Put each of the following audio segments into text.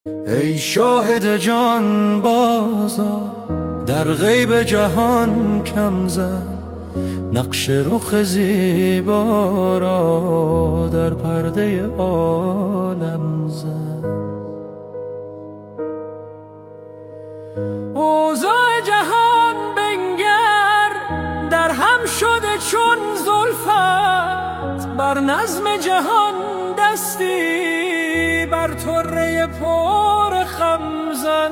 ای شاهد جان بازا در غیب جهان کم زن، نقش رخ زیبا را در پرده عالم زن. اوضاع جهان بنگر در هم شده چون زلفت، بر نظم جهان دستی بر طره پر خم زن.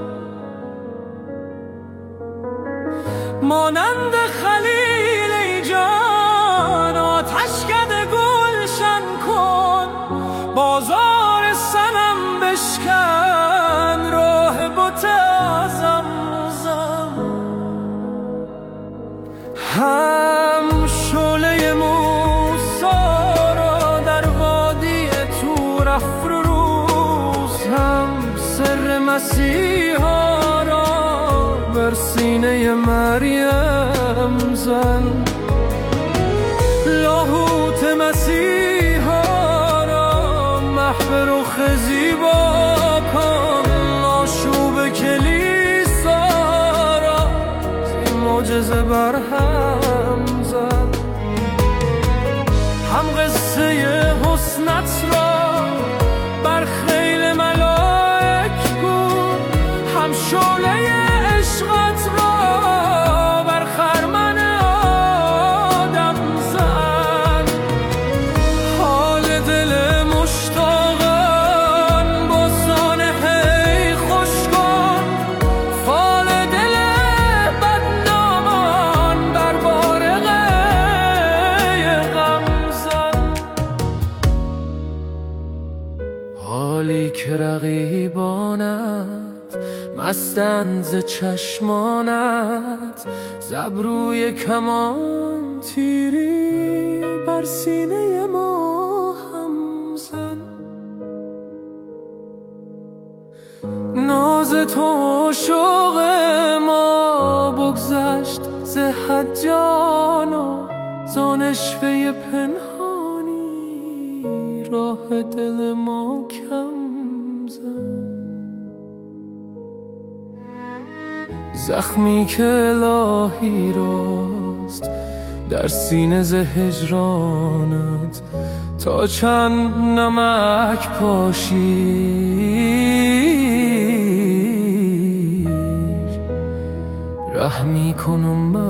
مانند خلیل ای جان آتشکده گلشن کن، بازار صنم بشکن راه بت اعظم زن. هم شعله موسی را در وادی طور افروز، هم سر مسیحا را بر سینه مریم زن. لاهوت مسیحا را محو رخ زیبا کن، آشوب کلیسا را زین معجزه برهم زن. هم قصه حسنت را بر خیل ملائک گو، هم شعله عشقت را بر خرمن آدم زن. حال دل مشتاقان با سانحه خوش کن، فال دل بدنامان بر بارقه غم زن. حالی که رقیبانت مستند ز چشمانت، زبروی کمان تیری بر سینه ما هم زن. ناز تو شوق ما بگذشت ز حد جانا، زان عشوه پنهانی راه دل ما کم زن. زخمی که الهی راست در سینه ز هجرانت، تا چند نمک پاشی رحمی کن و